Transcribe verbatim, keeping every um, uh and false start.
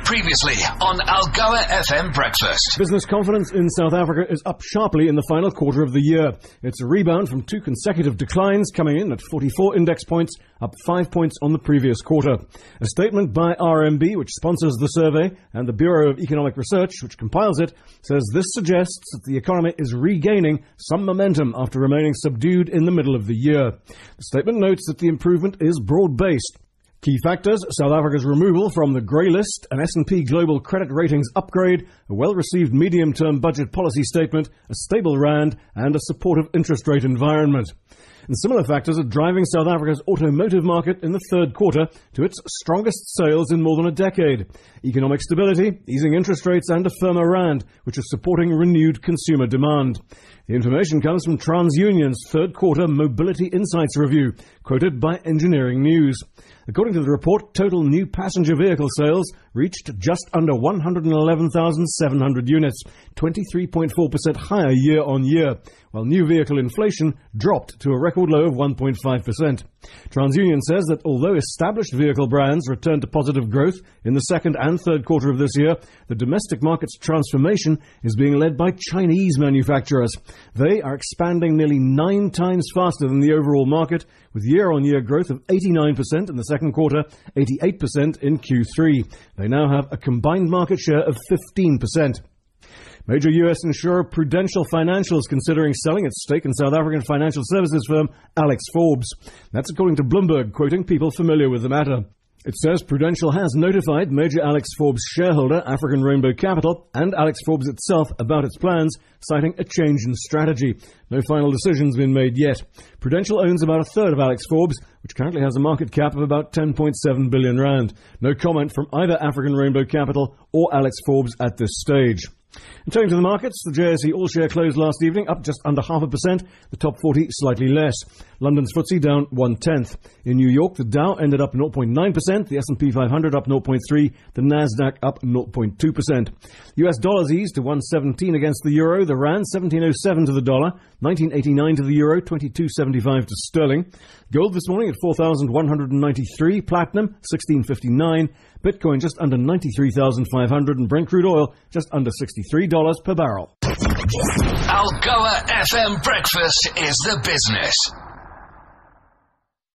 Previously on Algoa F M Breakfast. Business confidence in South Africa is up sharply in the final quarter of the year. It's a rebound from two consecutive declines, coming in at forty-four index points, up five points on the previous quarter. A statement by R M B, which sponsors the survey, and the Bureau of Economic Research, which compiles it, says this suggests that the economy is regaining some momentum after remaining subdued in the middle of the year. The statement notes that the improvement is broad-based. Key factors: South Africa's removal from the grey list, an S and P Global credit ratings upgrade, a well-received medium-term budget policy statement, a stable rand, and a supportive interest rate environment. And similar factors are driving South Africa's automotive market in the third quarter to its strongest sales in more than a decade. Economic stability, easing interest rates, and a firmer rand, which is supporting renewed consumer demand. The information comes from TransUnion's third quarter Mobility Insights review, quoted by Engineering News. According to the report, total new passenger vehicle sales reached just under one hundred eleven thousand seven hundred units, twenty-three point four percent higher year on year, while new vehicle inflation dropped to a record low of one point five percent. TransUnion says that although established vehicle brands returned to positive growth in the second and third quarter of this year, the domestic market's transformation is being led by Chinese manufacturers. They are expanding nearly nine times faster than the overall market, with year-on-year growth of eighty-nine percent in the second quarter, eighty-eight percent in Q three. They now have a combined market share of fifteen percent. Major U S insurer Prudential Financial is considering selling its stake in South African financial services firm Alex Forbes. That's according to Bloomberg, quoting people familiar with the matter. It says Prudential has notified major Alex Forbes shareholder African Rainbow Capital and Alex Forbes itself about its plans, citing a change in strategy. No final decision's been made yet. Prudential owns about a third of Alex Forbes, which currently has a market cap of about ten point seven billion rand. No comment from either African Rainbow Capital or Alex Forbes at this stage. And turning to the markets, the J S E All-Share closed last evening up just under half a percent, the top forty slightly less. London's F T S E down one-tenth. In New York, the Dow ended up zero point nine percent, the S and P five hundred up zero point three, the Nasdaq up zero point two percent. U S dollars eased to one seventeen against the euro, the rand seventeen oh seven to the dollar, nineteen eighty-nine to the euro, twenty-two seventy-five to sterling. Gold this morning at four thousand one hundred ninety-three, platinum sixteen fifty-nine, Bitcoin just under ninety-three thousand five hundred, and Brent crude oil just under sixty-three dollars per barrel. Algoa F M Breakfast is the business.